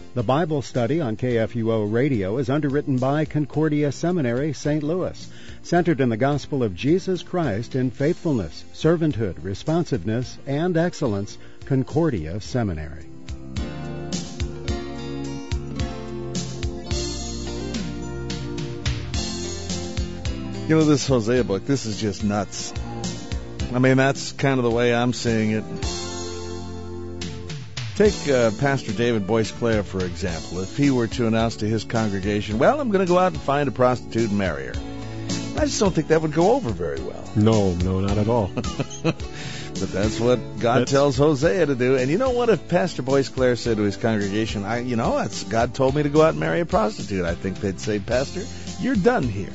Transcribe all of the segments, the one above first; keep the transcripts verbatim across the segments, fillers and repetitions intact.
The Bible study on K F U O Radio is underwritten by Concordia Seminary, Saint Louis, centered in the gospel of Jesus Christ in faithfulness, servanthood, responsiveness, and excellence. Concordia Seminary. You know, this Hosea book, this is just nuts. I mean, that's kind of the way I'm seeing it. Take uh, Pastor David Boyce Clare, for example. If he were to announce to his congregation, well, I'm going to go out and find a prostitute and marry her. I just don't think that would go over very well. No, no, not at all. But that's what God that's... tells Hosea to do. And you know what? If Pastor Boyce Clare said to his congregation, I, you know, that's, God told me to go out and marry a prostitute, I think they'd say, Pastor, you're done here.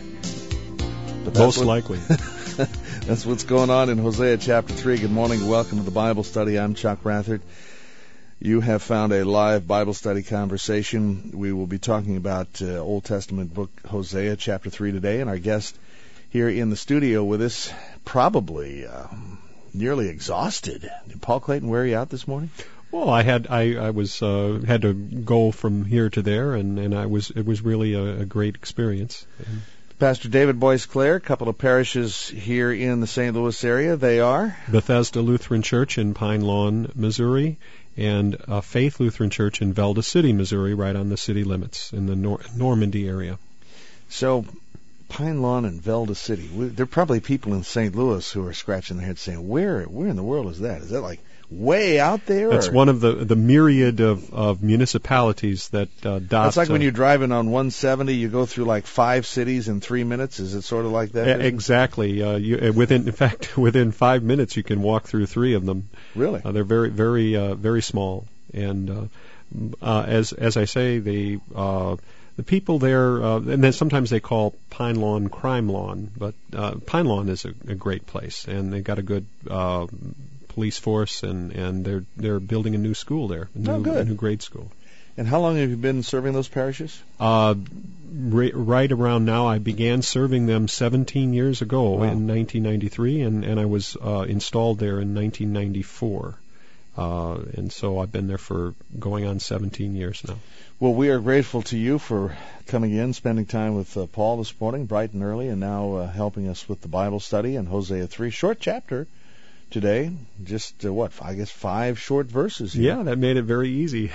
But Most what, likely. That's what's going on in Hosea chapter three. Good morning and welcome to the Bible study. I'm Chuck Rathert. You have found a live Bible study conversation. We will be talking about uh, Old Testament book Hosea chapter three today, and our guest here in the studio with us, probably uh, nearly exhausted. Paul Clayton, wear you out this morning? Well, I had I, I was uh, had to go from here to there, and, and I was it was really a, a great experience. And Pastor David Boyce Clare, a couple of parishes here in the Saint Louis area. They are Bethesda Lutheran Church in Pine Lawn, Missouri, and uh, Faith Lutheran Church in Velda City, Missouri, right on the city limits in the Nor- Normandy area. So, Pine Lawn and Velda City. There are probably people in Saint Louis who are scratching their heads saying, "Where, where in the world is that? Is that like way out there?" That's or? one of the the myriad of, of municipalities that uh, dot. That's like uh, when you're driving on one seventy, you go through like five cities in three minutes. Is it sort of like that? Exactly. Uh, you, within, in fact, within five minutes, you can walk through three of them. Really? Uh, they're very, very, uh, very small. And uh, uh, as as I say, the uh, the people there, uh, and then sometimes they call Pine Lawn Crime Lawn, but uh, Pine Lawn is a, a great place, and they've got a good Uh, police force, and, and they're they're building a new school there, a new, oh, good. a new grade school. And how long have you been serving those parishes? Uh, right, right around now, I began serving them seventeen years ago wow. in nineteen ninety-three, and, and I was uh, installed there in nineteen ninety-four. Uh, and so I've been there for going on seventeen years now. Well, we are grateful to you for coming in, spending time with uh, Paul this morning, bright and early, and now uh, helping us with the Bible study in Hosea three. Short chapter today, just uh, what, I guess five short verses here. Yeah, that made it very easy.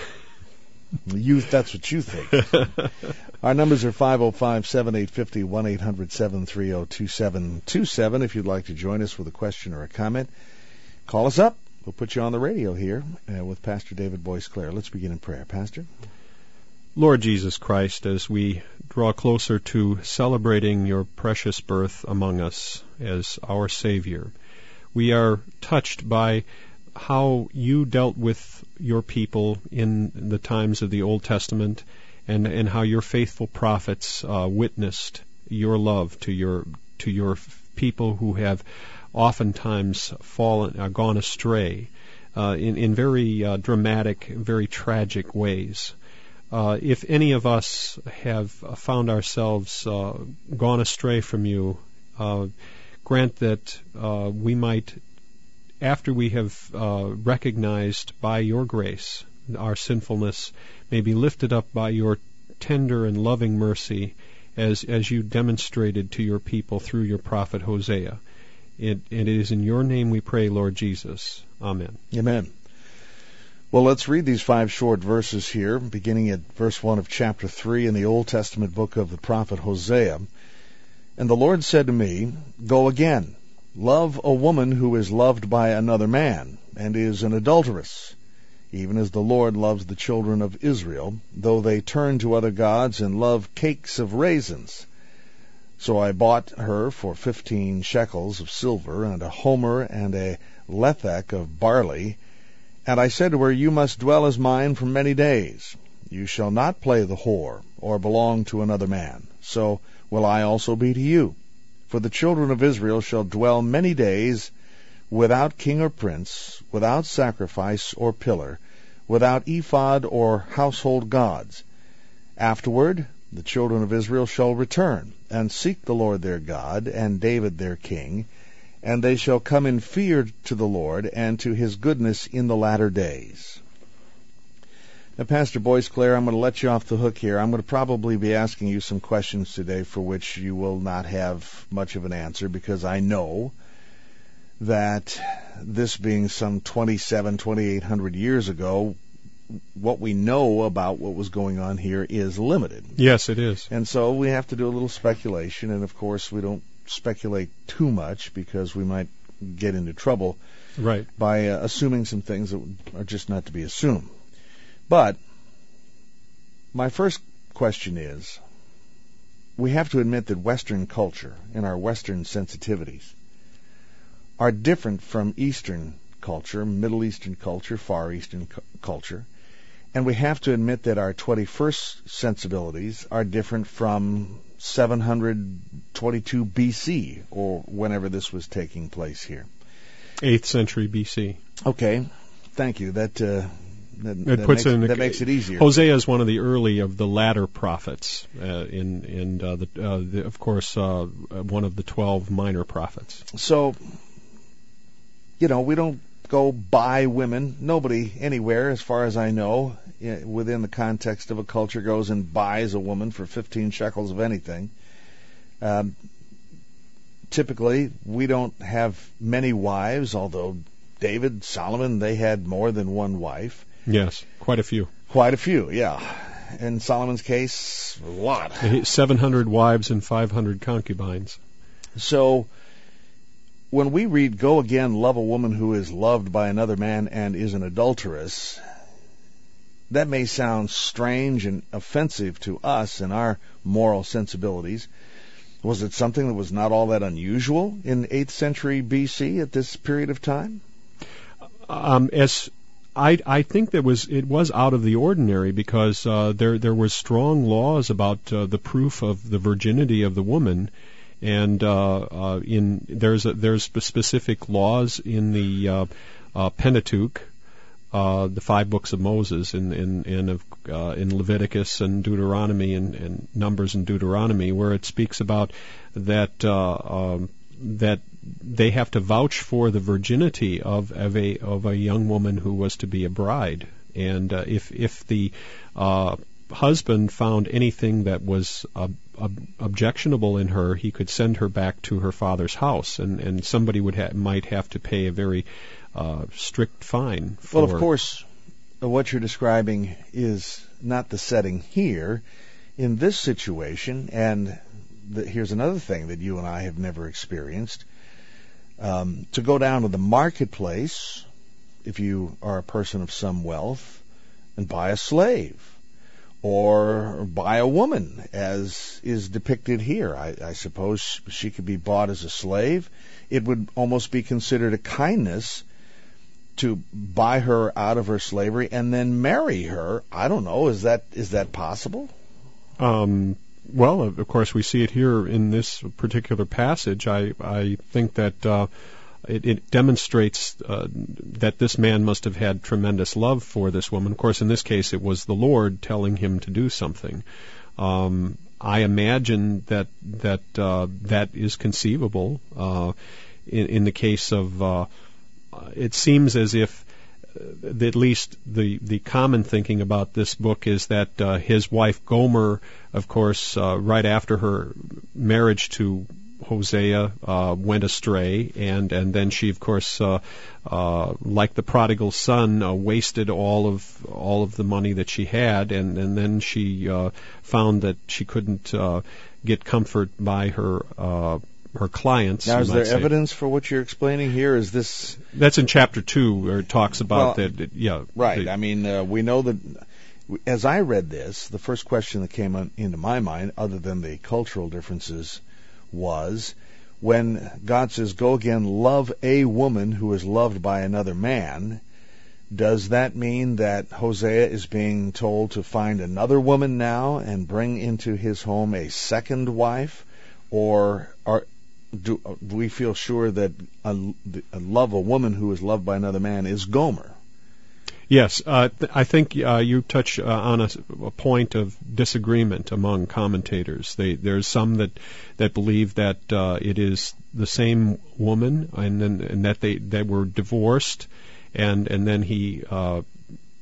You, that's what you think. Our numbers are five oh five, seven eight five oh, one eight hundred, seven three oh, two seven two seven. If you'd like to join us with a question or a comment, call us up. We'll put you on the radio here uh, with Pastor David Boyce Clare. Let's begin in prayer. Pastor? Lord Jesus Christ, as we draw closer to celebrating your precious birth among us as our Savior, we are touched by how you dealt with your people in the times of the Old Testament, and, and how your faithful prophets uh, witnessed your love to your to your people who have oftentimes fallen, uh, gone astray uh, in in very uh, dramatic, very tragic ways. Uh, if any of us have found ourselves uh, gone astray from you, uh, grant that uh, we might, after we have uh, recognized by your grace our sinfulness, may be lifted up by your tender and loving mercy, as as you demonstrated to your people through your prophet Hosea. It, and it is in your name we pray, Lord Jesus. Amen. Amen. Well, let's read these five short verses here, beginning at verse one of chapter three in the Old Testament book of the prophet Hosea. And the Lord said to me, "Go again, love a woman who is loved by another man, and is an adulteress, even as the Lord loves the children of Israel, though they turn to other gods and love cakes of raisins. So I bought her for fifteen shekels of silver, and a homer and a lethek of barley. And I said to her, You must dwell as mine for many days. You shall not play the whore, or belong to another man. So will I also be to you. For the children of Israel shall dwell many days without king or prince, without sacrifice or pillar, without ephod or household gods. Afterward the children of Israel shall return, and seek the Lord their God, and David their king, and they shall come in fear to the Lord, and to his goodness in the latter days." Uh, Pastor Boisclair, I'm going to let you off the hook here. I'm going to probably be asking you some questions today for which you will not have much of an answer, because I know that this being some twenty-seven, twenty-eight hundred years ago, what we know about what was going on here is limited. Yes, it is. And so we have to do a little speculation, and of course we don't speculate too much because we might get into trouble right. by uh, assuming some things that are just not to be assumed. But my first question is, we have to admit that Western culture and our Western sensitivities are different from Eastern culture, Middle Eastern culture, Far Eastern cu- culture, and we have to admit that our twenty-first sensibilities are different from seven hundred twenty-two B C, or whenever this was taking place here. eighth century B C. Okay, thank you. That uh, that, it that, puts makes, it in the, that makes it easier. Hosea is one of the early of the latter prophets, uh, in in uh, the, uh, the of course uh, one of the twelve minor prophets. So, you know, we don't go buy women. Nobody anywhere, as far as I know, within the context of a culture, goes and buys a woman for fifteen shekels of anything. Um, typically, we don't have many wives, although David, Solomon, they had more than one wife. Yes, quite a few. Quite a few, yeah. In Solomon's case, a lot. seven hundred wives and five hundred concubines. So, when we read, "Go again, love a woman who is loved by another man and is an adulteress," that may sound strange and offensive to us and our moral sensibilities. Was it something that was not all that unusual in eighth century B C at this period of time? Um, as I, I think that was it was out of the ordinary, because uh, there there were strong laws about uh, the proof of the virginity of the woman, and uh, uh, in there's a, there's specific laws in the uh, uh, Pentateuch, uh, the five books of Moses, in in in, of, uh, in Leviticus and Deuteronomy and, and Numbers and Deuteronomy, where it speaks about that uh, um, that they have to vouch for the virginity of, of a of a young woman who was to be a bride, and uh, if if the uh, husband found anything that was uh, ob- objectionable in her, he could send her back to her father's house, and and somebody would ha- might have to pay a very uh, strict fine. For Well, of course, what you're describing is not the setting here in this situation, and the, here's another thing that you and I have never experienced. Um, to go down to the marketplace, if you are a person of some wealth, and buy a slave, or buy a woman, as is depicted here. I, I suppose she could be bought as a slave. It would almost be considered a kindness to buy her out of her slavery and then marry her. I don't know. Is that is that possible? Um, well, of course, we see it here in this particular passage. I, I think that uh, it, it demonstrates uh, that this man must have had tremendous love for this woman. Of course, in this case, it was the Lord telling him to do something. Um, I imagine that that uh, that is conceivable. Uh, in, in the case of, uh, it seems as if uh, at least the the common thinking about this book is that uh, his wife Gomer, of course, uh, right after her marriage to Hosea, uh, went astray, and, and then she, of course, uh, uh, like the prodigal son, uh, wasted all of all of the money that she had, and, and then she uh, found that she couldn't uh, get comfort by her uh, her clients. Now, is there say. evidence for what you're explaining here? Is this... That's in chapter two, where it talks about well, that. Yeah, right. The, I mean, uh, we know that. As I read this, the first question that came on, into my mind, other than the cultural differences, was when God says, "Go again, love a woman who is loved by another man," does that mean that Hosea is being told to find another woman now and bring into his home a second wife? Or are, do, do we feel sure that a, a love a woman who is loved by another man is Gomer? Yes, uh, th- I think uh, you touch uh, on a, a point of disagreement among commentators. They, there's some that, that believe that uh, it is the same woman, and then and that they, they were divorced, and and then he uh,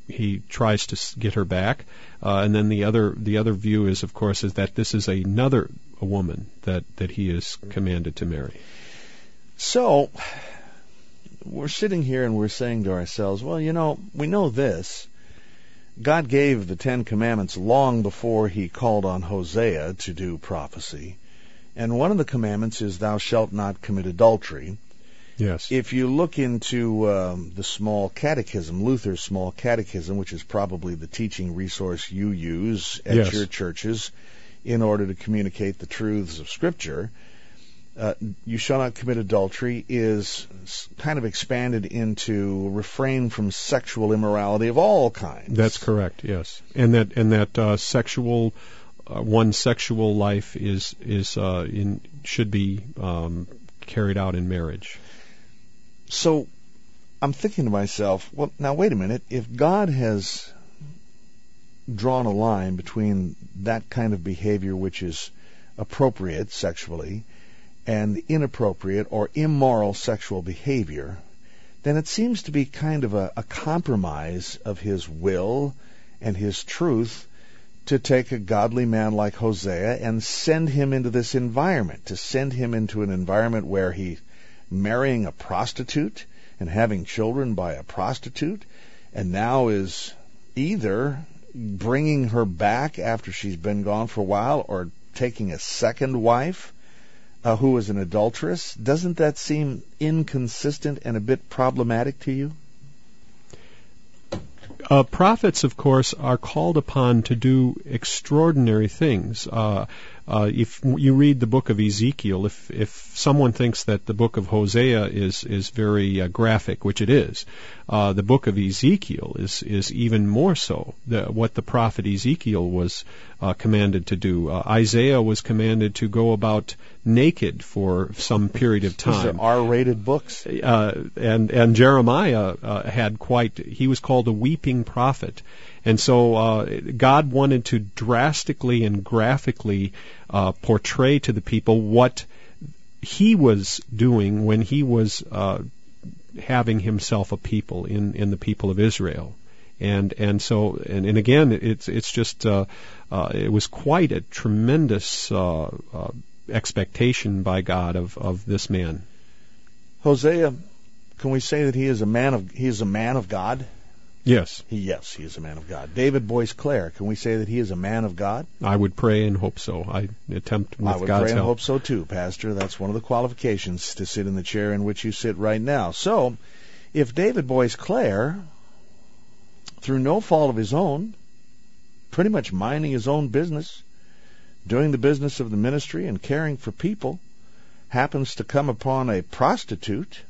he tries to s- get her back. Uh, and then the other the other view is, of course, is that this is another a woman that, that he is commanded to marry. So we're sitting here and we're saying to ourselves, well, you know, we know this. God gave the Ten Commandments long before he called on Hosea to do prophecy. And one of the commandments is, thou shalt not commit adultery. Yes. If you look into um, the Small Catechism, Luther's Small Catechism, which is probably the teaching resource you use at yes. your churches in order to communicate the truths of Scripture, uh, you shall not commit adultery is kind of expanded into refrain from sexual immorality of all kinds. That's correct, yes. And that and that uh, sexual, uh, one's sexual life is, is uh, in should be um, carried out in marriage. So I'm thinking to myself, well, now wait a minute. If God has drawn a line between that kind of behavior which is appropriate sexually and inappropriate or immoral sexual behavior, then it seems to be kind of a, a compromise of his will and his truth to take a godly man like Hosea and send him into this environment, to send him into an environment where he marrying a prostitute and having children by a prostitute, and now is either bringing her back after she's been gone for a while or taking a second wife uh, who is an adulteress. Doesn't that seem inconsistent and a bit problematic to you? Uh, prophets, of course, are called upon to do extraordinary things. Uh, uh, if you read the book of Ezekiel, if if someone thinks that the book of Hosea is is very uh, graphic, which it is, uh, the book of Ezekiel is is even more so. The, what the prophet Ezekiel was uh, commanded to do. Uh, Isaiah was commanded to go about naked for some period of time. These are R-rated books. Uh, and and Jeremiah uh, had quite. He was called a weeping prophet. And so uh, God wanted to drastically and graphically uh, portray to the people what he was doing when he was uh, having himself a people in, in the people of Israel. And and so and, and again it's it's just uh, uh, it was quite a tremendous uh, uh, expectation by God of, of this man. Hosea, can we say that he is a man of he is a man of God? Yes. He, yes, he is a man of God. David Boyce Clare, can we say that he is a man of God? I would pray and hope so. I attempt with I would God's pray and help. hope so too, Pastor. That's one of the qualifications to sit in the chair in which you sit right now. So, if David Boyce Clare, through no fault of his own, pretty much minding his own business, doing the business of the ministry and caring for people, happens to come upon a prostitute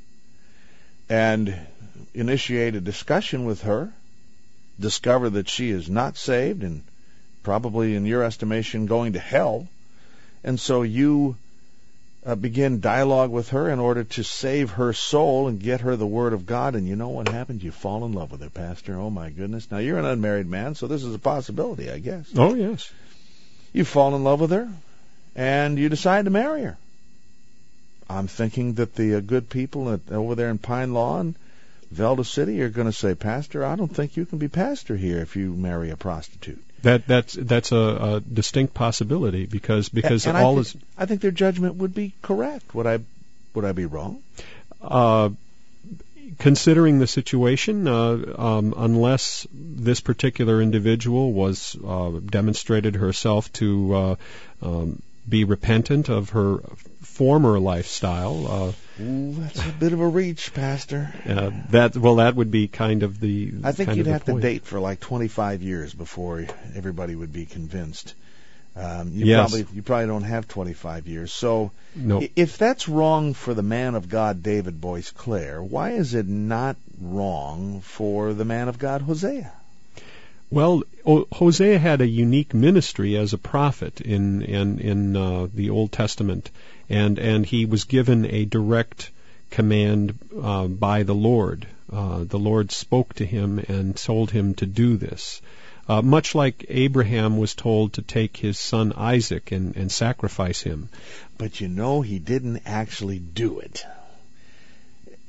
and initiate a discussion with her, discover that she is not saved and probably, in your estimation, going to hell, and so you uh, begin dialogue with her in order to save her soul and get her the Word of God, and you know what happens? You fall in love with her, Pastor. Oh, my goodness. Now, you're an unmarried man, so this is a possibility, I guess. Oh, yes. You fall in love with her, and you decide to marry her. I'm thinking that the uh, good people at, over there in Pine Lawn, Velda City, are going to say, Pastor, I don't think you can be pastor here if you marry a prostitute. That that's that's a, a distinct possibility because because and, and all I is. Think, I think their judgment would be correct. Would I would I be wrong? Uh, considering the situation, uh, um, unless this particular individual was uh, demonstrated herself to uh, um, be repentant of her former lifestyle. Uh, Ooh, that's a bit of a reach, Pastor. Uh, that well, that would be kind of the. I think kind you'd of have the to date for like twenty-five years before everybody would be convinced. Um, you yes. probably you probably don't have twenty-five years. So, no. If that's wrong for the man of God, David Boyce Clare, why is it not wrong for the man of God, Hosea? Well, o- Hosea had a unique ministry as a prophet in in in uh, the Old Testament, and and he was given a direct command uh, by the Lord. Uh, the Lord spoke to him and told him to do this, uh, much like Abraham was told to take his son Isaac and, and sacrifice him. But you know, he didn't actually do it.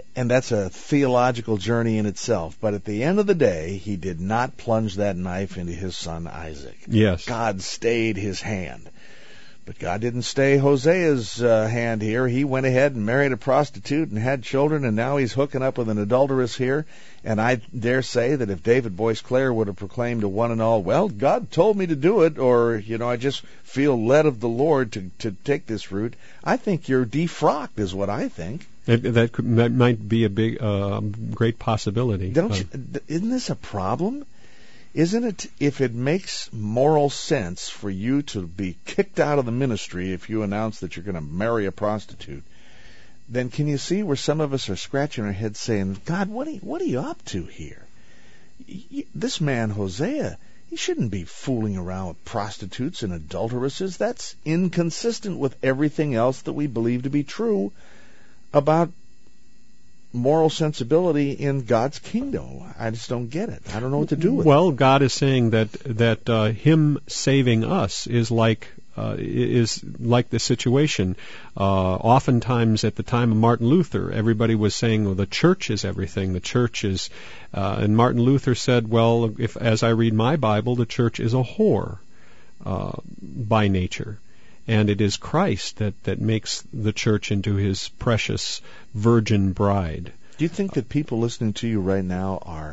And that's a theological journey in itself. But at the end of the day, he did not plunge that knife into his son Isaac. Yes. God stayed his hand. But God didn't stay Hosea's uh, hand here. He went ahead and married a prostitute and had children, and now he's hooking up with an adulteress here. And I dare say that if David Boyce Clare would have proclaimed to one and all, well, God told me to do it, or, you know, I just feel led of the Lord to, to take this route, I think you're defrocked is what I think. That, that, could, that might be a big, uh, great possibility. Don't uh, you, isn't this a problem? Isn't it, if it makes moral sense for you to be kicked out of the ministry if you announce that you're going to marry a prostitute, then can you see where some of us are scratching our heads saying, God, what are you, what are you up to here? You, this man, Hosea, he shouldn't be fooling around with prostitutes and adulteresses. That's inconsistent with everything else that we believe to be true about moral sensibility in God's kingdom. I just don't get it. I don't know what to do with well, it. Well, God is saying that that uh, Him saving us is like uh, is like the situation. Uh, oftentimes, at the time of Martin Luther, everybody was saying, "Well, the church is everything. The church is," uh, and Martin Luther said, "Well, if as I read my Bible, the church is a whore uh, by nature." And it is Christ that, that makes the church into his precious virgin bride. Do you think that people listening to you right now are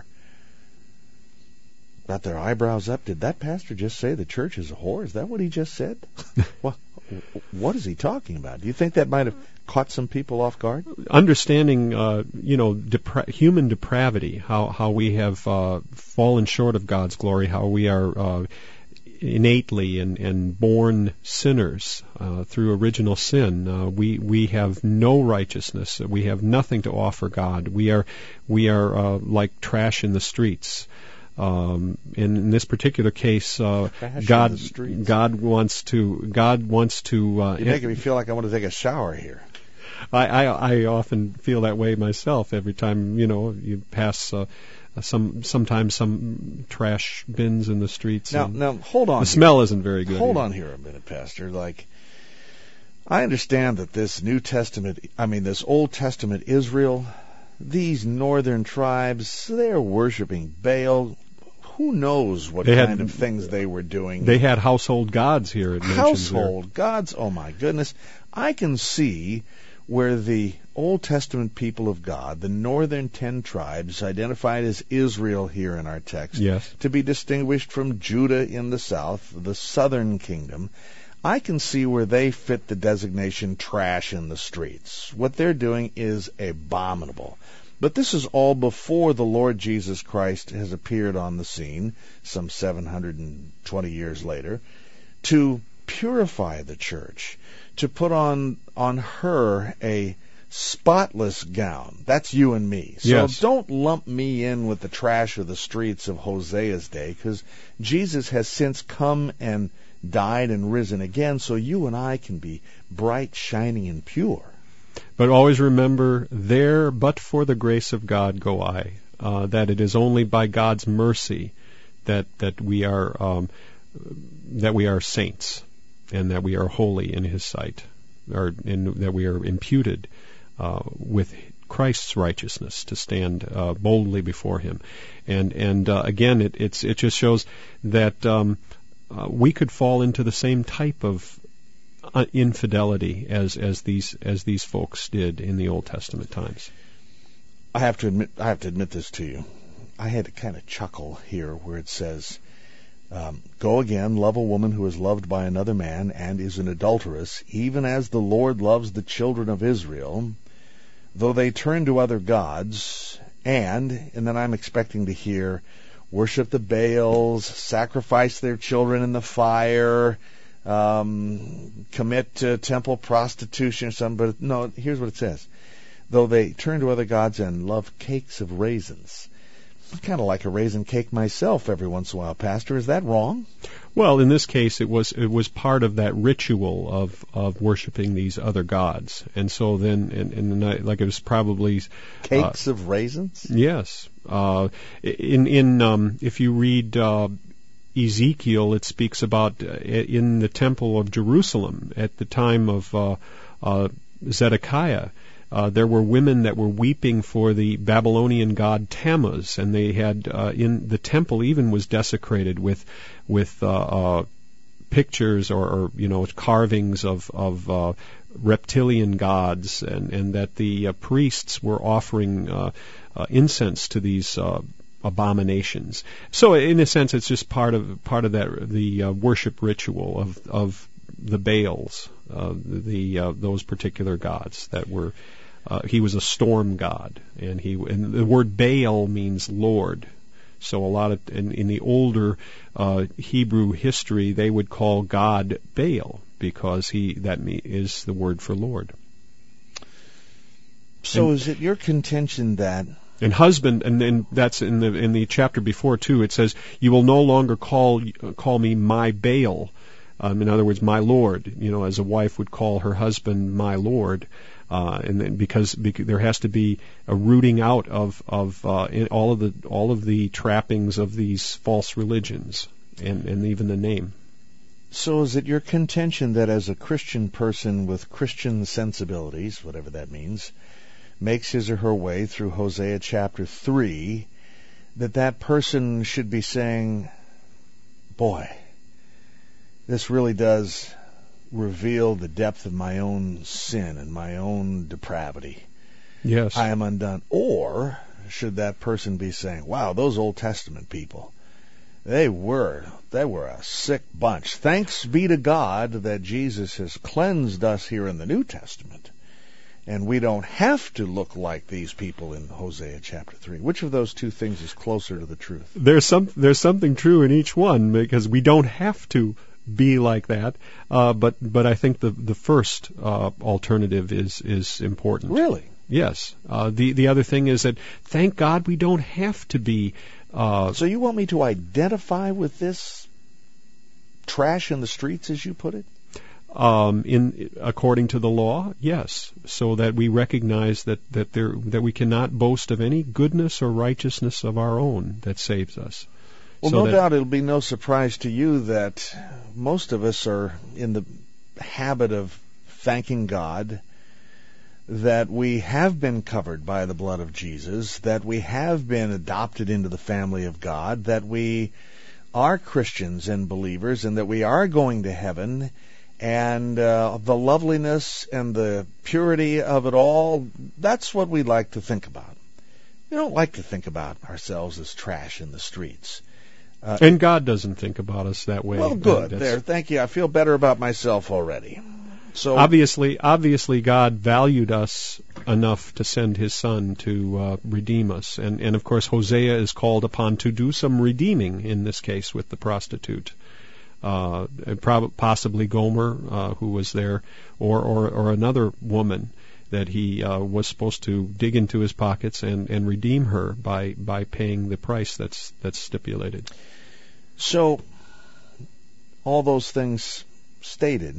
got their eyebrows up? Did that pastor just say the church is a whore? Is that what he just said? What, what is he talking about? Do you think that might have caught some people off guard? Understanding, uh, you know, depra- human depravity, how, how we have uh, fallen short of God's glory, how we are uh, innately and, and born sinners uh, through original sin. Uh, we we have no righteousness. We have nothing to offer God. We are we are uh, like trash in the streets. Um, and in this particular case, uh, God God wants to God wants to. Uh, You're making me feel like I want to take a shower here. I, I I often feel that way myself every time you know you pass. Uh, Some sometimes some trash bins in the streets. Now, now hold on. The here. smell isn't very good. Hold either. on here a minute, Pastor. Like, I understand that this New Testament, I mean, this Old Testament Israel, these northern tribes, they're worshiping Baal. Who knows what they kind had, of things they were doing? They had household gods here. It household gods. Oh my goodness! I can see where the Old Testament people of God, the northern ten tribes, identified as Israel here in our text, yes, to be distinguished from Judah in the south, the southern kingdom. I can see where they fit the designation trash in the streets. What they're doing is abominable. But this is all before the Lord Jesus Christ has appeared on the scene, some seven hundred twenty years later, to purify the church, to put on on her a spotless gown. That's you and me. So yes. Don't lump me in with the trash of the streets of Hosea's day, because Jesus has since come and died and risen again, so you and I can be bright, shining, and pure. But always remember, there but for the grace of God go I, uh, that it is only by God's mercy that that we are um, that we are saints, and that we are holy in His sight, or in, that we are imputed uh, with Christ's righteousness to stand uh, boldly before Him. And and uh, again, it it's it just shows that um, uh, we could fall into the same type of uh, infidelity as as these as these folks did in the Old Testament times. I have to admit, I have to admit this to you. I had to kind of chuckle here where it says, Um, go again, love a woman who is loved by another man and is an adulteress, even as the Lord loves the children of Israel, though they turn to other gods, and, and then I'm expecting to hear, worship the Baals, sacrifice their children in the fire, um, commit uh, temple prostitution or something. But no, here's what it says. Though they turn to other gods and love cakes of raisins. I kind of like a raisin cake myself every once in a while, Pastor. Is that wrong? Well, in this case, it was it was part of that ritual of, of worshiping these other gods, and so then, and, and I, like it was probably cakes uh, of raisins. Yes, uh, in in um, if you read uh, Ezekiel, it speaks about uh, in the temple of Jerusalem at the time of uh, uh, Zedekiah. Uh, there were women that were weeping for the Babylonian god Tammuz, and they had uh, in the temple even was desecrated with with uh, uh, pictures or, or you know carvings of of uh, reptilian gods, and and that the uh, priests were offering uh, uh, incense to these uh, abominations. So in a sense, it's just part of part of that the uh, worship ritual of of the Baals, uh, the uh, those particular gods that were. Uh, he was a storm god, and he and the word Baal means Lord. So a lot of in, in the older uh, Hebrew history, they would call God Baal because he that me, is the word for Lord. So, and, is it your contention that? And husband, and then that's in the in the chapter before too. It says, "You will no longer call call me my Baal." Um, in other words, my Lord. You know, as a wife would call her husband my Lord. Uh, and then because, because there has to be a rooting out of of uh, in all of the all of the trappings of these false religions and, and even the name. So is it your contention that as a Christian person with Christian sensibilities, whatever that means, makes his or her way through Hosea chapter three, that that person should be saying, boy, this really does reveal the depth of my own sin and my own depravity. Yes. I am undone. Or should that person be saying, wow, those Old Testament people, they were, they were a sick bunch. Thanks be to God that Jesus has cleansed us here in the New Testament, and we don't have to look like these people in Hosea chapter three. Which of those two things is closer to the truth? There's some, there's something true in each one, because we don't have to be like that, uh, but but I think the the first uh, alternative is is important. Really? Yes. Uh, the the other thing is that thank God we don't have to be. Uh, so you want me to identify with this trash in the streets, as you put it? Um, in according to the law, yes, so that we recognize that that there that we cannot boast of any goodness or righteousness of our own that saves us. Well, so no that, doubt it'll be no surprise to you that most of us are in the habit of thanking God that we have been covered by the blood of Jesus, that we have been adopted into the family of God, that we are Christians and believers, and that we are going to heaven, and uh, the loveliness and the purity of it all, that's what we like to think about. We don't like to think about ourselves as trash in the streets. Uh, and God doesn't think about us that way. Well, good. That's, there, thank you. I feel better about myself already. So obviously, obviously, God valued us enough to send His Son to uh, redeem us, and and of course, Hosea is called upon to do some redeeming in this case with the prostitute, uh, and prob- possibly Gomer, uh, who was there, or or, or another woman that he uh, was supposed to dig into his pockets and, and redeem her by, by paying the price that's that's stipulated. So, all those things stated,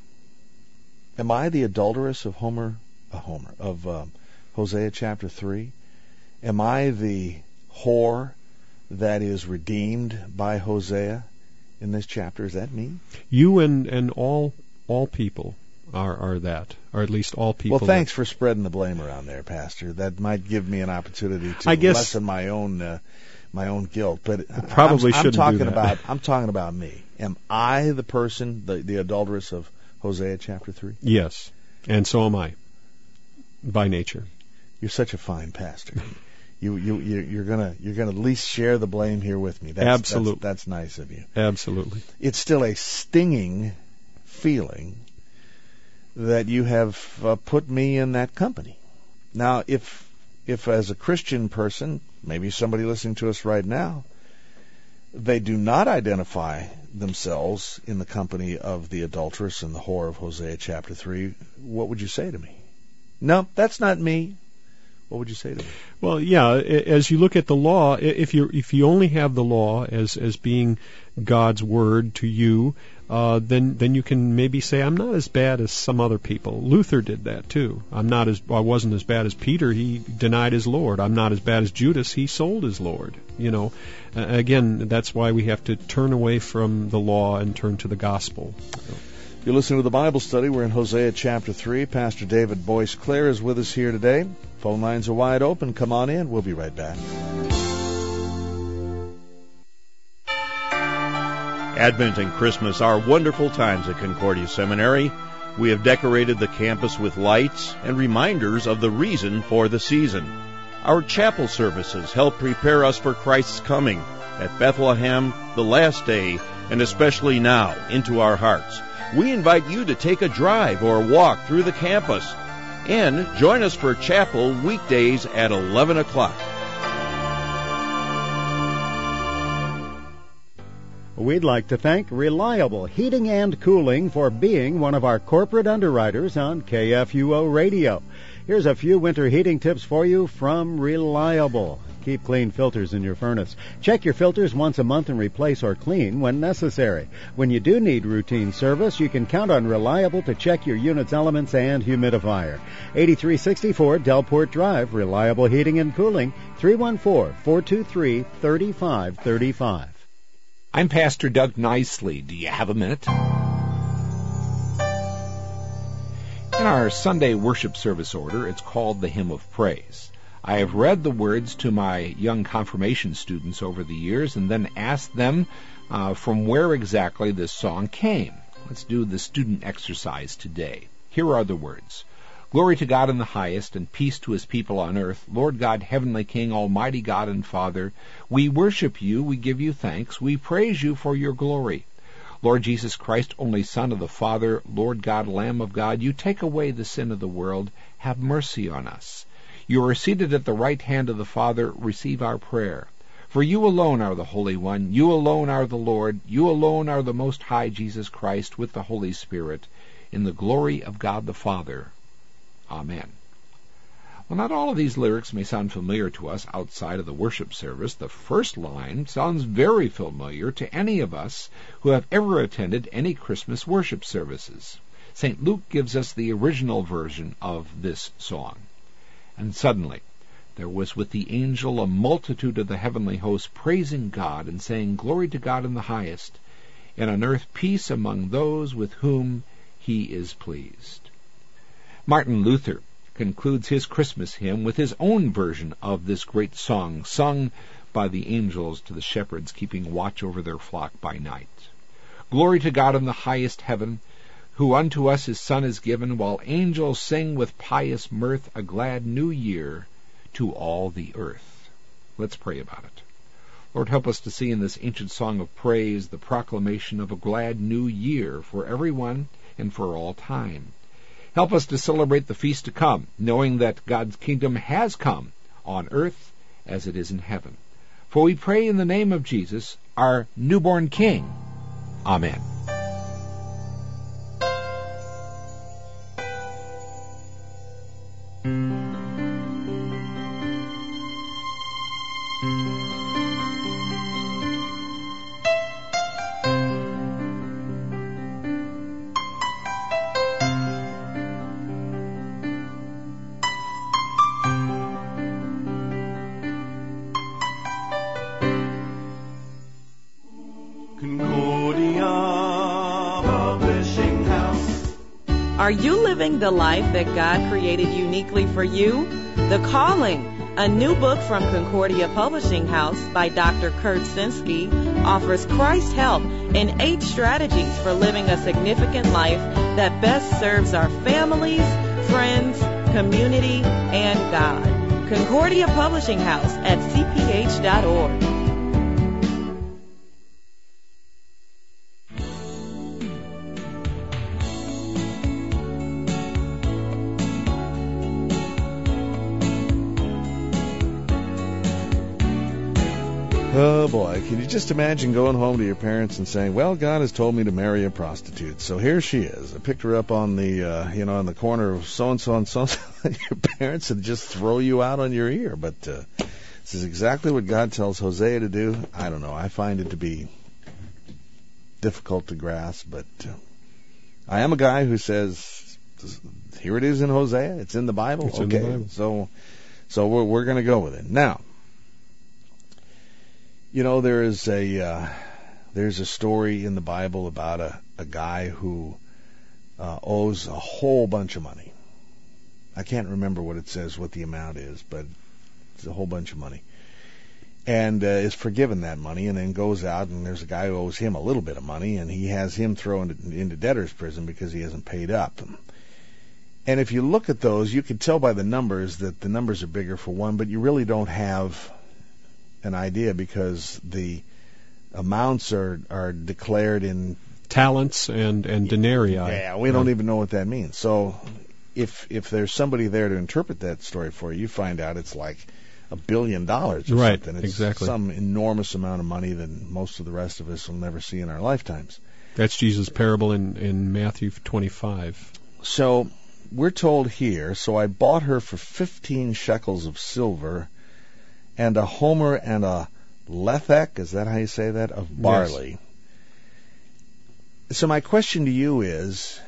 am I the adulteress of Homer, uh, Homer of uh, Hosea chapter three? Am I the whore that is redeemed by Hosea in this chapter? Is that me? You and, and all all people. Are, are that, or at least all people. Well, thanks for spreading the blame around there, Pastor. That might give me an opportunity to I guess, lessen my own uh, my own guilt. But probably I'm, shouldn't I'm talking do that. about I'm talking about me. Am I the person, the, the adulteress of Hosea chapter three? Yes, and so am I, by nature. You're such a fine pastor. You you you're gonna you're gonna at least share the blame here with me. That's, Absolutely, that's, that's nice of you. Absolutely, it's still a stinging feeling that you have uh, put me in that company. Now, if if as a Christian person, maybe somebody listening to us right now, they do not identify themselves in the company of the adulteress and the whore of Hosea chapter three, what would you say to me? No, that's not me. What would you say to me? Well, yeah, as you look at the law, if you if you only have the law as as being God's word to you, uh, then then you can maybe say, I'm not as bad as some other people. Luther did that too. I'm not as I wasn't as bad as Peter. He denied his Lord. I'm not as bad as Judas. He sold his Lord. You know, uh, again, that's why we have to turn away from the law and turn to the gospel. You're listening to the Bible study. We're in Hosea chapter three. Pastor David Boyce Clare is with us here today. Phone lines are wide open. Come on in. We'll be right back. Advent and Christmas are wonderful times at Concordia Seminary. We have decorated the campus with lights and reminders of the reason for the season. Our chapel services help prepare us for Christ's coming at Bethlehem, the last day, and especially now, into our hearts. We invite you to take a drive or walk through the campus and join us for chapel weekdays at eleven o'clock. We'd like to thank Reliable Heating and Cooling for being one of our corporate underwriters on K F U O Radio. Here's a few winter heating tips for you from Reliable. Keep clean filters in your furnace. Check your filters once a month and replace or clean when necessary. When you do need routine service, you can count on Reliable to check your unit's elements and humidifier. eighty-three sixty-four Delport Drive, Reliable Heating and Cooling, three one four, four two three, three five three five. I'm Pastor Doug Nicely. Do you have a minute? In our Sunday worship service order, it's called the Hymn of Praise. I have read the words to my young confirmation students over the years and then asked them uh, from where exactly this song came. Let's do the student exercise today. Here are the words. Glory to God in the highest, and peace to his people on earth. Lord God, heavenly King, almighty God and Father, we worship you, we give you thanks, we praise you for your glory. Lord Jesus Christ, only Son of the Father, Lord God, Lamb of God, you take away the sin of the world. Have mercy on us. You are seated at the right hand of the Father. Receive our prayer. For you alone are the Holy One. You alone are the Lord. You alone are the Most High Jesus Christ with the Holy Spirit. In the glory of God the Father. Amen. Well, not all of these lyrics may sound familiar to us outside of the worship service. The first line sounds very familiar to any of us who have ever attended any Christmas worship services. Saint Luke gives us the original version of this song. And suddenly there was with the angel a multitude of the heavenly host praising God and saying, Glory to God in the highest, and on earth peace among those with whom he is pleased. Martin Luther concludes his Christmas hymn with his own version of this great song, sung by the angels to the shepherds keeping watch over their flock by night. Glory to God in the highest heaven, who unto us his Son is given, while angels sing with pious mirth a glad new year to all the earth. Let's pray about it. Lord, help us to see in this ancient song of praise the proclamation of a glad new year for everyone and for all time. Help us to celebrate the feast to come, knowing that God's kingdom has come on earth as it is in heaven. For we pray in the name of Jesus, our newborn King. Amen. Are you living the life that God created uniquely for you? The Calling, a new book from Concordia Publishing House by Doctor Kurt Sinsky, offers Christ's help in eight strategies for living a significant life that best serves our families, friends, community, and God. Concordia Publishing House at c p h dot org. Oh boy, can you just imagine going home to your parents and saying, well, God has told me to marry a prostitute, so here she is. I picked her up on the, uh, you know, on the corner of so-and-so and so-and-so. Your parents would just throw you out on your ear, but uh, this is exactly what God tells Hosea to do. I don't know, I find it to be difficult to grasp, but uh, I am a guy who says, here it is in Hosea, it's in the Bible. It's okay, in the Bible. so so we're, we're going to go with it. Now, you know, there is a uh, there's a story in the Bible about a, a guy who uh, owes a whole bunch of money. I can't remember what it says, what the amount is, but it's a whole bunch of money. And uh, is forgiven that money, and then goes out, and there's a guy who owes him a little bit of money, and he has him thrown into debtor's prison because he hasn't paid up. And if you look at those, you can tell by the numbers that the numbers are bigger for one, but you really don't have an idea because the amounts are, are declared in talents and, and denarii. Yeah, we don't even know what that means. So if if there's somebody there to interpret that story for you, you find out it's like a billion dollars or right, something. It's exactly. some enormous amount of money that most of the rest of us will never see in our lifetimes. That's Jesus' parable in, in Matthew twenty-five. So we're told here, so I bought her for fifteen shekels of silver and a homer and a lethek, is that how you say that, of barley. Yes. So my question to you is,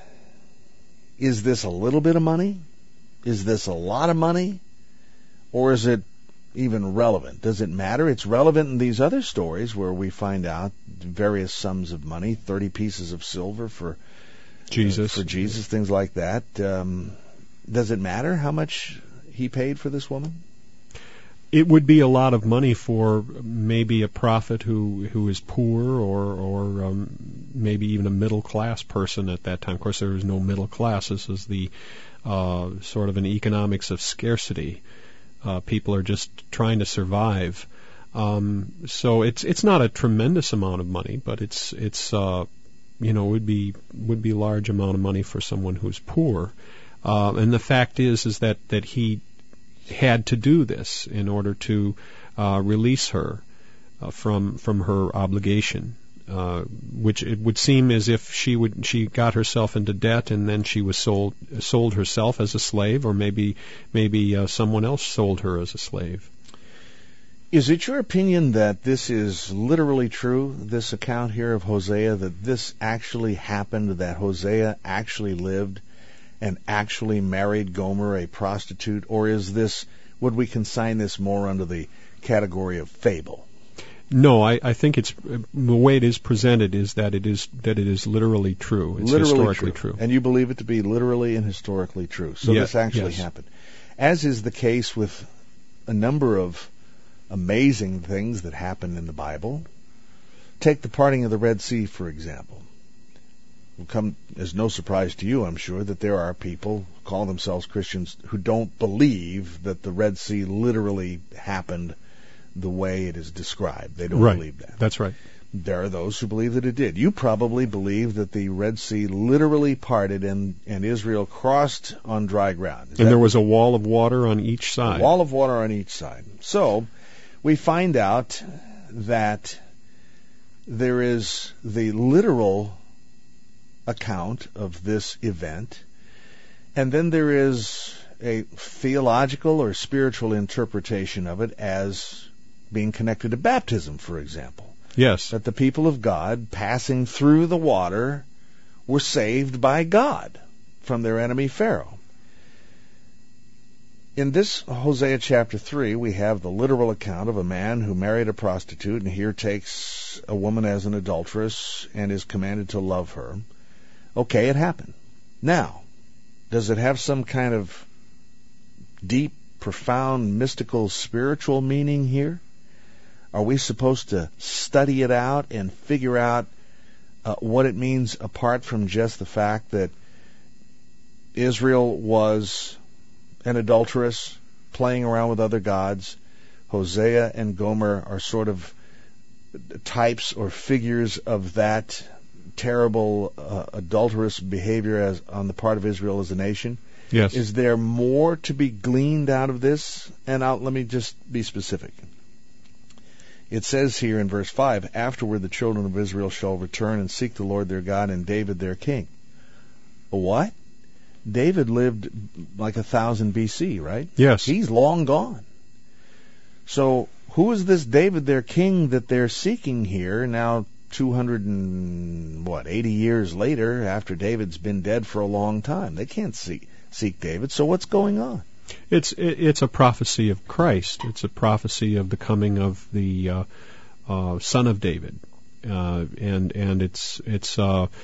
is this a little bit of money? Is this a lot of money? Or is it even relevant? Does it matter? It's relevant in these other stories where we find out various sums of money, thirty pieces of silver for Jesus, uh, for Jesus, things like that. Um, does it matter how much he paid for this woman? It would be a lot of money for maybe a prophet who, who is poor or or um, maybe even a middle class person at that time. Of course, there was no middle class. This is the uh, sort of an economics of scarcity. Uh, people are just trying to survive. Um, so it's it's not a tremendous amount of money, but it's it's uh, you know would be would be a large amount of money for someone who's poor. Uh, and the fact is is that that he had to do this in order to uh, release her uh, from from her obligation, uh, which it would seem as if she would she got herself into debt and then she was sold sold herself as a slave, or maybe maybe uh, someone else sold her as a slave. Is it your opinion that this is literally true, this account here of Hosea, that this actually happened, that Hosea actually lived and actually married Gomer, a prostitute, or is this, would we consign this more under the category of fable? No, I, I think it's the way it is presented is that it is that it is literally true. It's literally historically true. true. And you believe it to be literally and historically true. So Yeah, this actually yes. happened. As is the case with a number of amazing things that happen in the Bible. Take the parting of the Red Sea, for example. It will come as no surprise to you, I'm sure, that there are people who call themselves Christians who don't believe that the Red Sea literally happened the way it is described. They don't right. believe that. That's right. There are those who believe that it did. You probably believe that the Red Sea literally parted and, and Israel crossed on dry ground. Is And that there was a wall of water on each side. a wall of water on each side. So we find out that there is the literal account of this event, and then there is a theological or spiritual interpretation of it as being connected to baptism, for example. Yes. That the people of God passing through the water were saved by God from their enemy Pharaoh. In this Hosea chapter three, we have the literal account of a man who married a prostitute and here takes a woman as an adulteress and is commanded to love her. Okay, it happened. Now, does it have some kind of deep, profound, mystical, spiritual meaning here? Are we supposed to study it out and figure out uh, what it means apart from just the fact that Israel was an adulteress playing around with other gods? Hosea and Gomer are sort of types or figures of that terrible uh, adulterous behavior as on the part of Israel as a nation. Yes. Is there more to be gleaned out of this? And I'll, let me just be specific. It says here in verse five, afterward the children of Israel shall return and seek the Lord their God and David their king. What? David lived like a thousand B C, right? Yes. He's long gone. So who is this David their king that they're seeking here now two hundred and what, eighty years later after David's been dead for a long time? They can't seek, seek David. So what's going on? It's it's a prophecy of Christ. It's a prophecy of the coming of the uh, uh, Son of David, uh, and and it's it's uh,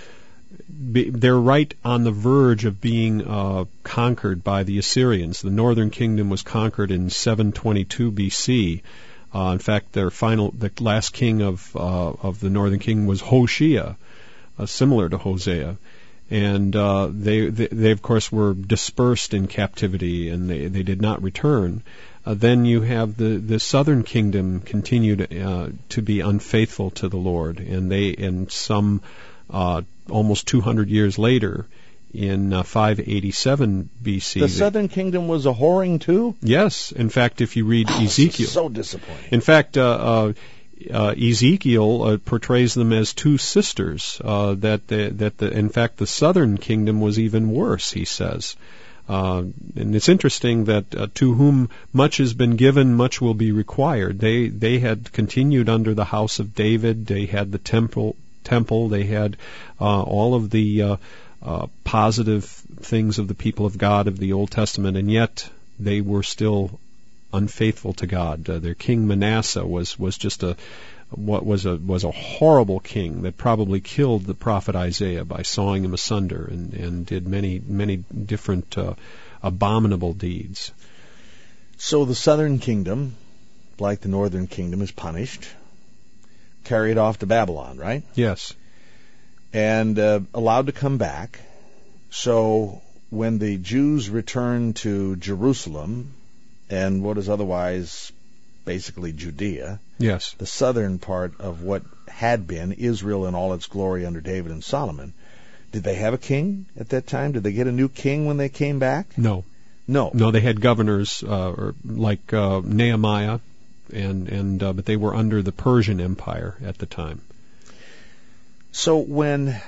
be, they're right on the verge of being uh, conquered by the Assyrians. The northern kingdom was conquered in seven twenty-two B C. Uh, in fact, their final, the last king of uh, of the northern kingdom was Hoshea, uh, similar to Hosea, and uh, they, they they of course were dispersed in captivity, and they they did not return. Uh, then you have the, the southern kingdom continued uh, to be unfaithful to the Lord, and they and some uh, almost two hundred years later, in uh, five eighty-seven B C. The southern kingdom was a whoring too? Yes. In fact, if you read oh, Ezekiel... So disappointing. In fact, uh, uh, uh, Ezekiel uh, portrays them as two sisters, uh, that, the, that the, in fact, the southern kingdom was even worse, he says. Uh, and it's interesting that uh, to whom much has been given, much will be required. They they had continued under the house of David. They had the temple. Temple. They had uh, all of the uh, uh, positive things of the people of God of the Old Testament, and yet they were still unfaithful to God. Uh, their king Manasseh was was just a what was a was a horrible king that probably killed the prophet Isaiah by sawing him asunder, and, and did many many different uh, abominable deeds. So the southern kingdom, like the northern kingdom, is punished, carried off to Babylon, right? Yes. And uh, allowed to come back. So when the Jews return to Jerusalem and what is otherwise basically Judea, yes, the southern part of what had been Israel in all its glory under David and Solomon, did they have a king at that time? Did they get a new king when they came back? No. No. No, they had governors uh, or like uh, Nehemiah, and and uh, but they were under the Persian Empire at the time. So when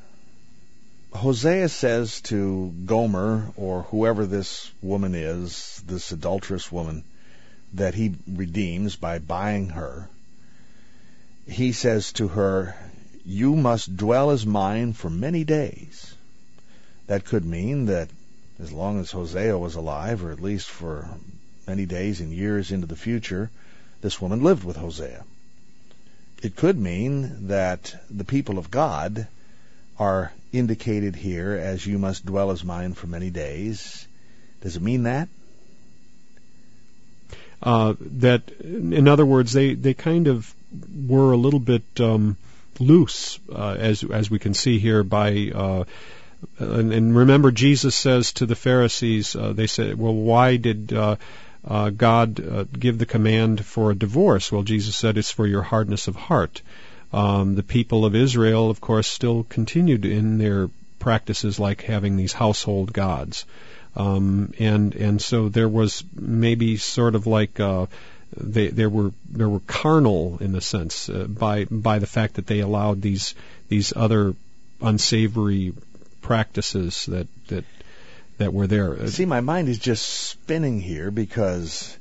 Hosea says to Gomer, or whoever this woman is, this adulterous woman, that he redeems by buying her, he says to her, "You must dwell as mine for many days." That could mean that as long as Hosea was alive, or at least for many days and years into the future, this woman lived with Hosea. It could mean that the people of God are indicated here as "you must dwell as mine for many days." Does it mean that? Uh, that, in other words, they, they kind of were a little bit um, loose, uh, as as we can see here by. Uh, and, and remember, Jesus says to the Pharisees, uh, they said, "Well, why did uh, uh, God uh, give the command for a divorce?" Well, Jesus said, "It's for your hardness of heart." Um, the people of Israel, of course, still continued in their practices like having these household gods. Um, and and so there was maybe sort of like uh, they there were there were carnal in the sense uh, by by the fact that they allowed these these other unsavory practices that that that were there. See, my mind is just spinning here because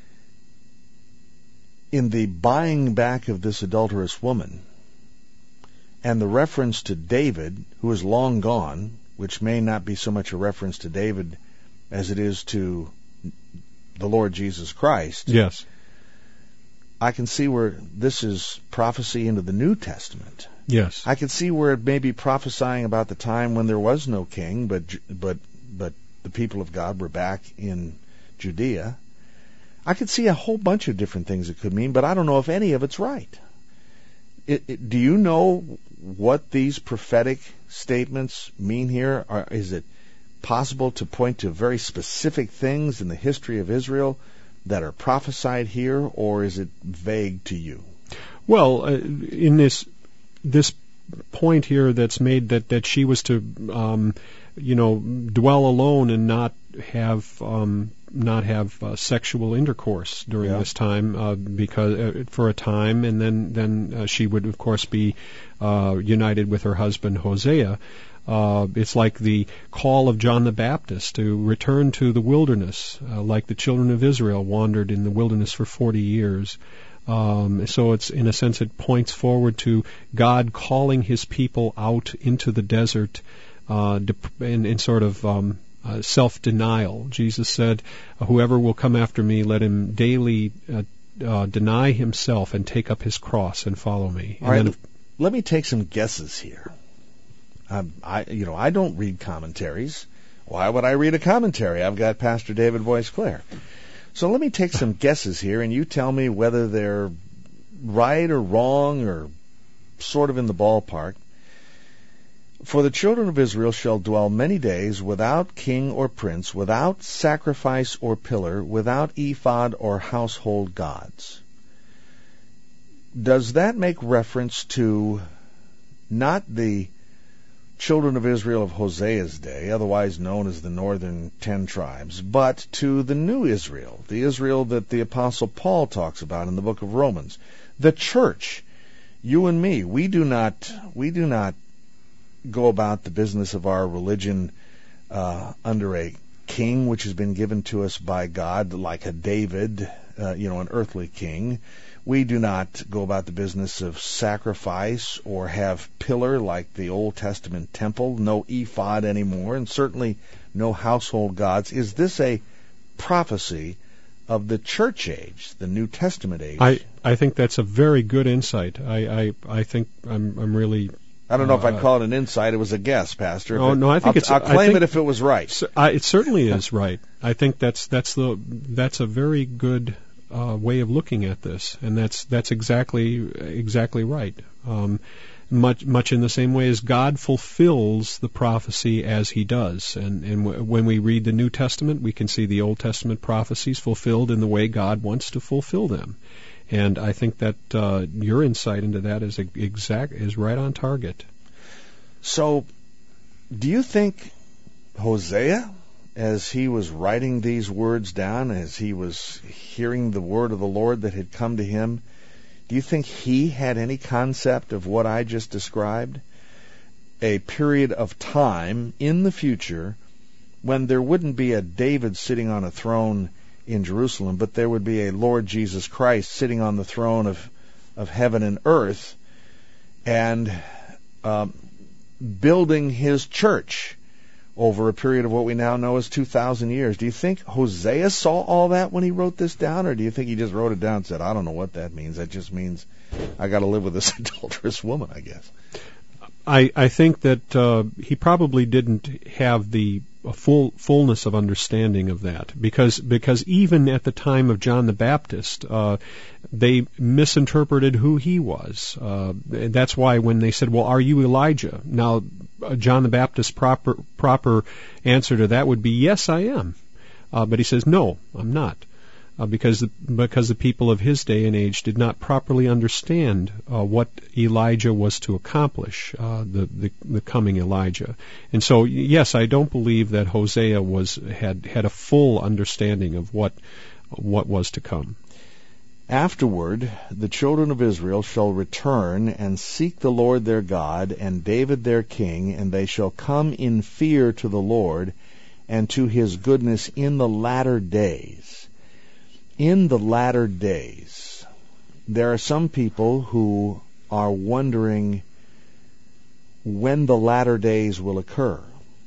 in the buying back of this adulterous woman and the reference to David, who is long gone, which may not be so much a reference to David as it is to the Lord Jesus Christ. Yes. I can see where this is prophecy into the New Testament. Yes. I can see where it may be prophesying about the time when there was no king, but but but the people of God were back in Judea. I could see a whole bunch of different things it could mean, but I don't know if any of it's right. It, it, do you know what these prophetic statements mean here? Or is it possible to point to very specific things in the history of Israel that are prophesied here, or is it vague to you? Well, uh, in this this point here that's made that, that she was to, um, you know, dwell alone and not have um, not have uh, sexual intercourse during yeah. this time, uh, because uh, for a time, and then then uh, she would of course be uh, united with her husband Hosea. Uh, it's like the call of John the Baptist to return to the wilderness, uh, like the children of Israel wandered in the wilderness for forty years. Um, so it's, in a sense, it points forward to God calling His people out into the desert uh, in, in sort of um, uh, self-denial. Jesus said, "Whoever will come after me, let him daily uh, uh, deny himself and take up his cross and follow me." All right, and then, let me take some guesses here. Um, I, you know, I don't read commentaries. Why would I read a commentary? I've got Pastor David Boyce Clare. So let me take some guesses here, and you tell me whether they're right or wrong or sort of in the ballpark. For the children of Israel shall dwell many days without king or prince, without sacrifice or pillar, without ephod or household gods. Does that make reference to not the children of Israel of Hosea's day, otherwise known as the northern ten tribes, but to the new Israel, the Israel that the Apostle Paul talks about in the book of Romans, the church, you and me? We do not, we do not go about the business of our religion uh, under a king which has been given to us by God, like a David, uh, you know, an earthly king. We do not go about the business of sacrifice or have pillar like the Old Testament temple, no ephod anymore, and certainly no household gods. Is this a prophecy of the church age, the New Testament age? I, I think that's a very good insight. I, I, I think I'm, I'm really... I don't know uh, if I'd call it an insight. It was a guess, Pastor. Oh, no, I think I'll, it's... I'll claim I think, it if it was right. I, it certainly is right. I think that's that's the that's a very good uh, way of looking at this, and that's that's exactly exactly right. Um, much much in the same way as God fulfills the prophecy as He does, and and w- when we read the New Testament, we can see the Old Testament prophecies fulfilled in the way God wants to fulfill them. And I think that uh, your insight into that is exact is right on target. So, do you think Hosea, as he was writing these words down, as he was hearing the word of the Lord that had come to him, do you think he had any concept of what I just described? A period of time in the future when there wouldn't be a David sitting on a throne in Jerusalem, but there would be a Lord Jesus Christ sitting on the throne of, of heaven and earth and um, building His church over a period of what we now know as two thousand years. Do you think Hosea saw all that when he wrote this down, or do you think he just wrote it down and said, I don't know what that means. That just means I got to live with this adulterous woman, I guess. I, I think that uh, he probably didn't have the a full fullness of understanding of that, because because even at the time of John the Baptist, uh, they misinterpreted who he was. Uh, that's why when they said, "Well, are you Elijah?" Now, uh, John the Baptist's proper proper answer to that would be, "Yes, I am," uh, but he says, "No, I'm not." Uh, because the, because the people of his day and age did not properly understand uh, what Elijah was to accomplish, uh, the, the the coming Elijah. And so, yes, I don't believe that Hosea was had had a full understanding of what what was to come. Afterward, the children of Israel shall return and seek the Lord their God and David their king, and they shall come in fear to the Lord and to His goodness in the latter days. In the latter days, there are some people who are wondering when the latter days will occur.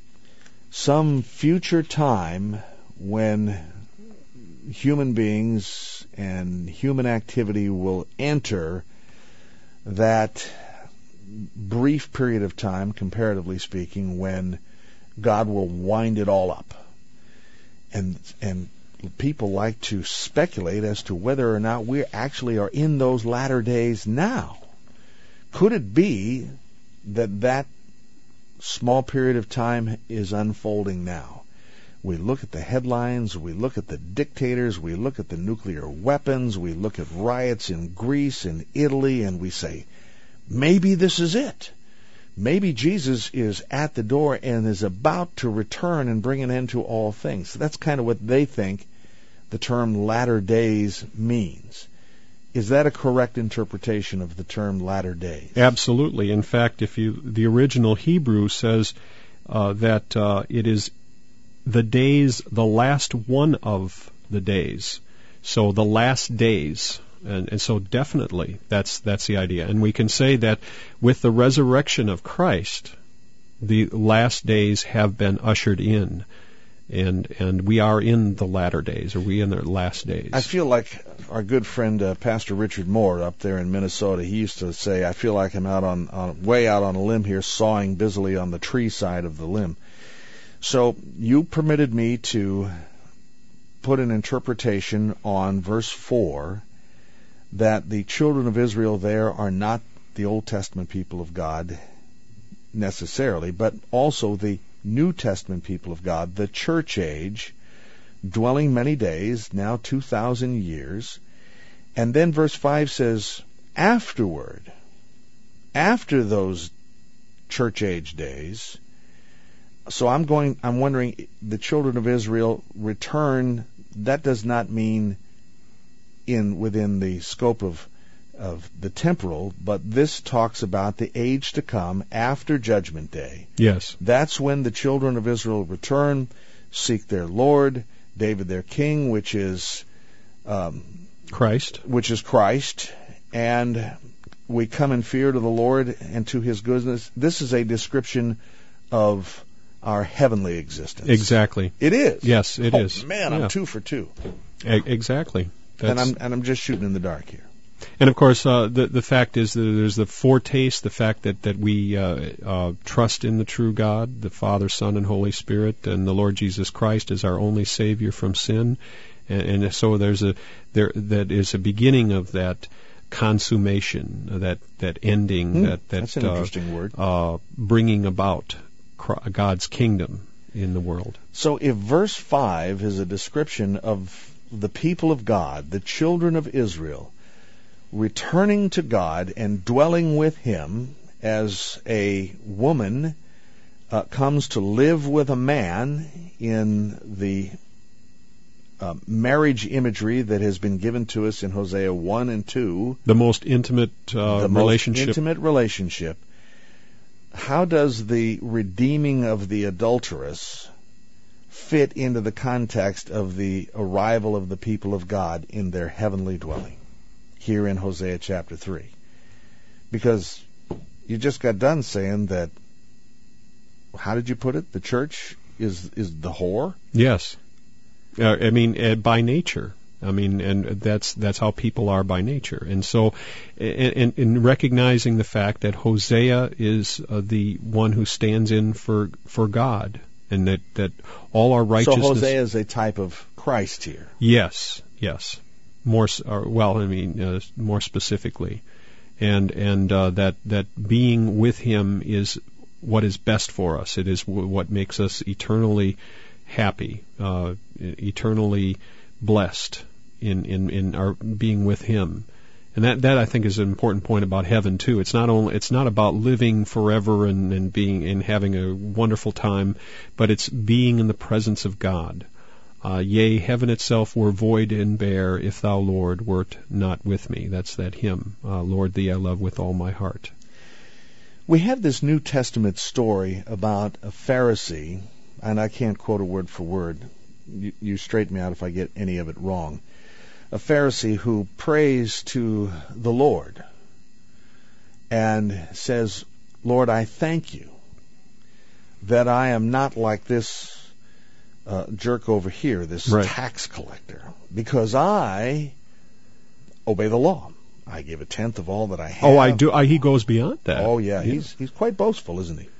Some future time when human beings and human activity will enter that brief period of time, comparatively speaking, when God will wind it all up. And and people like to speculate as to whether or not we actually are in those latter days now. Could it be that that small period of time is unfolding now? We look at the headlines, we look at the dictators, we look at the nuclear weapons, we look at riots in Greece and Italy, and we say, maybe this is it. Maybe Jesus is at the door and is about to return and bring an end to all things. So that's kind of what they think the term latter days means. Is that a correct interpretation of the term latter days? Absolutely. In fact, if you the original Hebrew says uh, that uh, it is the days, the last one of the days. So the last days. And, and so definitely that's that's the idea. And we can say that with the resurrection of Christ, the last days have been ushered in. And and we are in the latter days, or we in the last days. I feel like our good friend uh, Pastor Richard Moore up there in Minnesota, he used to say, I feel like I'm out on, on way out on a limb here, sawing busily on the tree side of the limb. So you permitted me to put an interpretation on verse four that the children of Israel there are not the Old Testament people of God necessarily, but also the New Testament people of God, the church age, dwelling many days, now two thousand years. And then verse five says, afterward, after those church age days. So I'm going, I'm wondering, the children of Israel return, that does not mean in within the scope of of the temporal, but this talks about the age to come after Judgment Day. Yes. That's when the children of Israel return, seek their Lord, David their king, which is um, Christ. Which is Christ, and we come in fear to the Lord and to His goodness. This is a description of our heavenly existence. Exactly. It is. Yes, it oh, is. Man, yeah. I'm two for two. E- exactly. That's... And I'm and I'm just shooting in the dark here. And of course, uh, the the fact is that there's the foretaste, the fact that that we uh, uh, trust in the true God, the Father, Son, and Holy Spirit, and the Lord Jesus Christ is our only Savior from sin, and, and so there's a there that is a beginning of that consummation, that that ending, mm, that that that's an uh, interesting word, uh, bringing about God's kingdom in the world. So, if verse five is a description of the people of God, the children of Israel, returning to God and dwelling with Him as a woman uh, comes to live with a man in the uh, marriage imagery that has been given to us in Hosea one and two. The most intimate uh, the relationship. most intimate relationship. How does the redeeming of the adulteress fit into the context of the arrival of the people of God in their heavenly dwelling here in Hosea chapter three? Because you just got done saying that, how did you put it? The church is is the whore? Yes. Uh, I mean, uh, by nature. I mean, and that's that's how people are by nature. And so, in, in recognizing the fact that Hosea is uh, the one who stands in for for God, and that, that all our righteousness... So Hosea is a type of Christ here. Yes, yes. More or, well, I mean, uh, more specifically, and and uh, that that being with Him is what is best for us. It is w- what makes us eternally happy, uh, eternally blessed in, in, in our being with Him. And that, that I think is an important point about heaven too. It's not only it's not about living forever and, and being and having a wonderful time, but it's being in the presence of God. Uh, yea, heaven itself were void and bare if Thou, Lord, wert not with me. That's that hymn, uh, Lord, Thee I love with all my heart. We have this New Testament story about a Pharisee, and I can't quote it word for word. You, you straighten me out if I get any of it wrong. A Pharisee who prays to the Lord and says, Lord, I thank You that I am not like this uh, jerk over here, this right. tax collector, because I obey the law. I give a tenth of all that I have. Oh, I do. I, he goes beyond that. Oh, yeah. yeah. He's he's quite boastful, isn't he?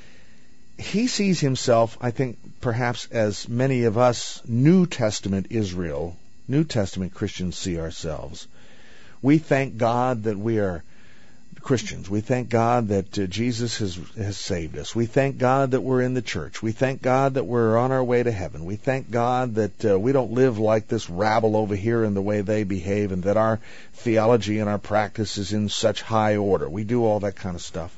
He sees himself, I think, perhaps as many of us New Testament Israel, New Testament Christians see ourselves. We thank God that we are Christians. We thank God that uh, Jesus has has saved us. We thank God that we're in the church. We thank God that we're on our way to heaven. We thank God that uh, we don't live like this rabble over here in the way they behave, and that our theology and our practice is in such high order. We do all that kind of stuff.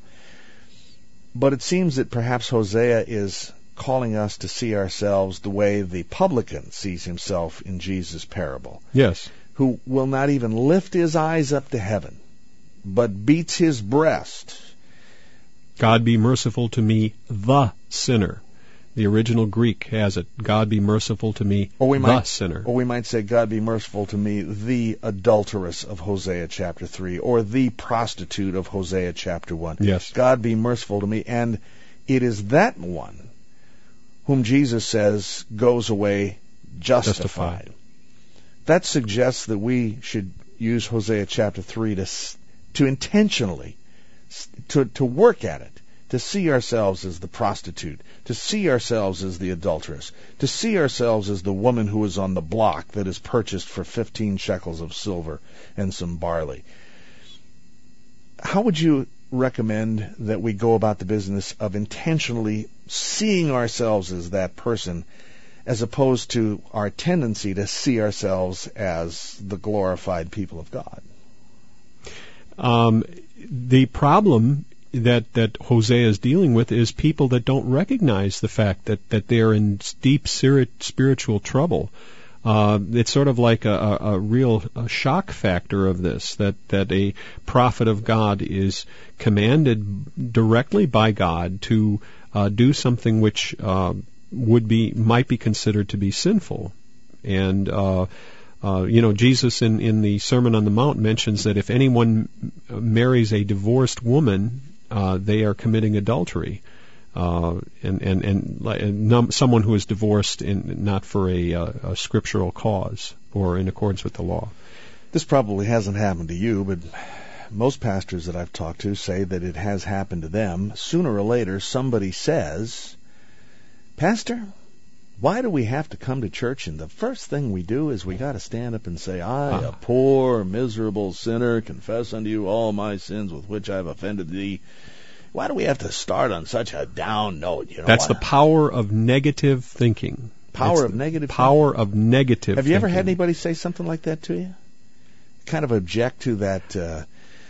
But it seems that perhaps Hosea is calling us to see ourselves the way the publican sees himself in Jesus' parable. Yes. Who will not even lift his eyes up to heaven, but beats his breast. God be merciful to me, the sinner. The original Greek has it. God be merciful to me, or we the might, sinner. Or we might say, God be merciful to me, the adulteress of Hosea chapter three, or the prostitute of Hosea chapter one. Yes. God be merciful to me. And it is that one whom Jesus says goes away justified. Justified. That suggests that we should use Hosea chapter three to to intentionally to to work at it, to see ourselves as the prostitute, to see ourselves as the adulteress, to see ourselves as the woman who is on the block that is purchased for fifteen shekels of silver and some barley. How would you recommend that we go about the business of intentionally seeing ourselves as that person, as opposed to our tendency to see ourselves as the glorified people of God? Um, the problem that that Hosea is dealing with is people that don't recognize the fact that, that they're in deep spiritual trouble. Uh, it's sort of like a, a, a real a shock factor of this, that, that a prophet of God is commanded directly by God to uh, do something which uh, would be might be considered to be sinful. And uh, uh, you know, Jesus in, in the Sermon on the Mount mentions that if anyone marries a divorced woman, uh, they are committing adultery. Uh, and and and, and num- someone who is divorced in not for a, uh, a scriptural cause or in accordance with the law. This probably hasn't happened to you, but most pastors that I've talked to say that it has happened to them. Sooner or later, somebody says, "Pastor, why do we have to come to church and the first thing we do is we got to stand up and say, I, Ah. a poor, miserable sinner, confess unto you all my sins with which I have offended thee." Why do we have to start on such a down note? You know, That's why? the power of negative thinking. Power That's of negative power thinking? of negative Have you ever thinking. had anybody say something like that to you? Kind of object to that. Uh,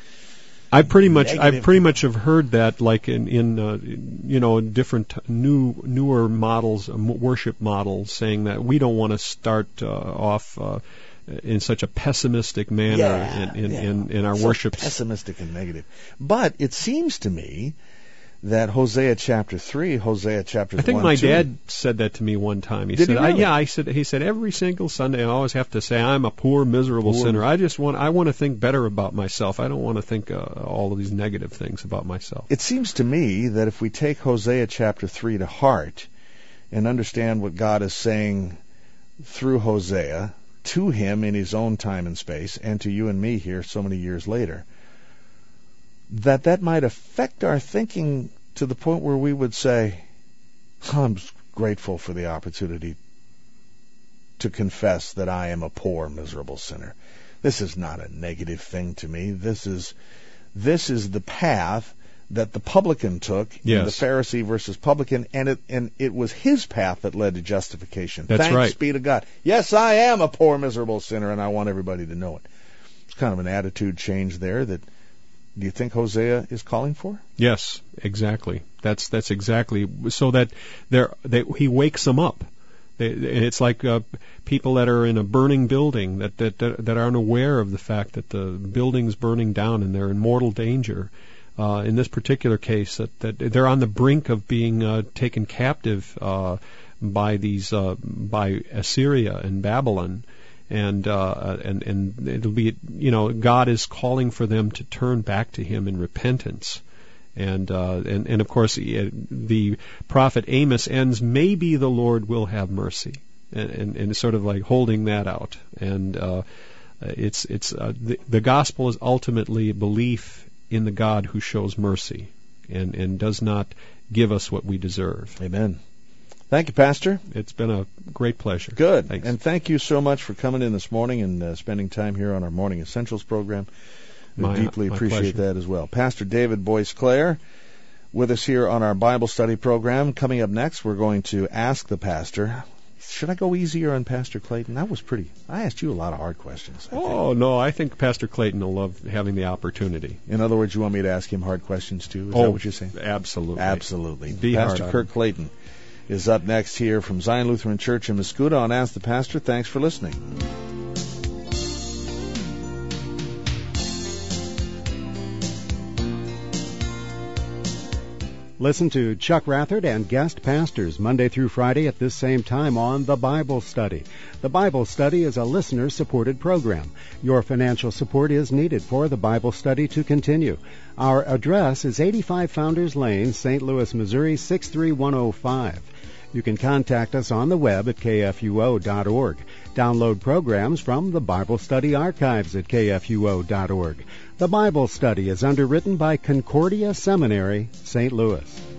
I pretty much, I negative- pretty much have heard that, like in, in uh, you know, different new, newer models, uh, worship models, saying that we don't want to start uh, off uh, in such a pessimistic manner Yeah, in, in, yeah. in, in our So worship. pessimistic and negative. But it seems to me that Hosea chapter three, Hosea chapter I think one, my two, dad said that to me one time. He Did said, he I, really? "Yeah," I said. He said every single Sunday I always have to say I'm a poor, miserable Poor- sinner. I just want, I want to think better about myself. I don't want to think uh, all of these negative things about myself. It seems to me that if we take Hosea chapter three to heart and understand what God is saying through Hosea to him in his own time and space, and to you and me here so many years later, that that might affect our thinking to the point where we would say, I'm grateful for the opportunity to confess that I am a poor, miserable sinner. This is not a negative thing to me. This is this is the path that the publican took in Yes. the Pharisee versus publican, and it and it was his path that led to justification. That's Thanks right. be to God. Yes, I am a poor, miserable sinner, and I want everybody to know it. It's kind of an attitude change there that, do you think Hosea is calling for? Yes, exactly. That's that's exactly so that there they, he wakes them up. They, and it's like uh, people that are in a burning building that, that that that aren't aware of the fact that the building's burning down and they're in mortal danger. Uh, in this particular case, that, that they're on the brink of being uh, taken captive uh, by these uh, by Assyria and Babylon. And uh, and and it'll be, you know, God is calling for them to turn back to Him in repentance, and uh, and and of course the, the prophet Amos ends, maybe the Lord will have mercy, and and, and it's sort of like holding that out, and uh, it's it's uh, the, the gospel is ultimately belief in the God who shows mercy, and and does not give us what we deserve. Amen. Thank you, Pastor. It's been a great pleasure. Good. Thanks. And thank you so much for coming in this morning and uh, spending time here on our Morning Essentials program. We My- deeply my appreciate pleasure. that as well. Pastor David Boyce Clare with us here on our Bible study program. Coming up next, we're going to ask the pastor, should I go easier on Pastor Clayton? That was pretty. I asked you a lot of hard questions. I think. Oh, no, I think Pastor Clayton will love having the opportunity. In other words, you want me to ask him hard questions too? Is oh, that what you're saying? Absolutely. Absolutely. Be Pastor hard on Kirk him. Clayton is up next here from Zion Lutheran Church in Mascoutah on Ask the Pastor. Thanks for listening. Listen to Chuck Rathert and guest pastors Monday through Friday at this same time on The Bible Study. The Bible Study is a listener-supported program. Your financial support is needed for the Bible Study to continue. Our address is eighty-five Founders Lane, Saint Louis, Missouri, six three one oh five. You can contact us on the web at k f u o dot org. Download programs from the Bible Study Archives at k f u o dot org. The Bible Study is underwritten by Concordia Seminary, Saint Louis.